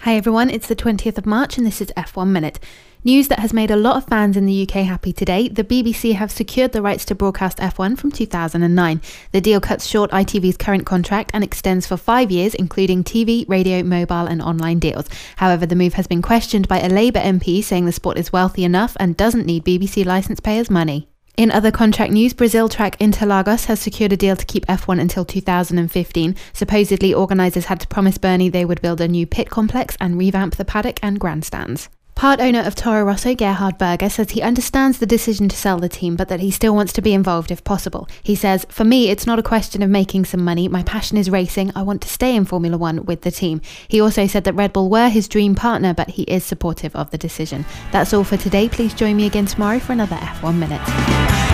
Hi everyone, it's the 20th of March and this is F1 Minute. News that has made a lot of fans in the UK happy today. The BBC have secured the rights to broadcast F1 from 2009. The deal cuts short ITV's current contract and extends for 5 years, including TV, radio, mobile and online deals. However, the move has been questioned by a Labour MP saying the sport is wealthy enough and doesn't need BBC licence payers' money. In other contract news, Brazil track Interlagos has secured a deal to keep F1 until 2015. Supposedly, organisers had to promise Bernie they would build a new pit complex and revamp the paddock and grandstands. Part owner of Toro Rosso, Gerhard Berger, says he understands the decision to sell the team, but that he still wants to be involved if possible. He says, "For me, it's not a question of making some money. My passion is racing. I want to stay in Formula One with the team." He also said that Red Bull were his dream partner, but he is supportive of the decision. That's all for today. Please join me again tomorrow for another F1 Minute.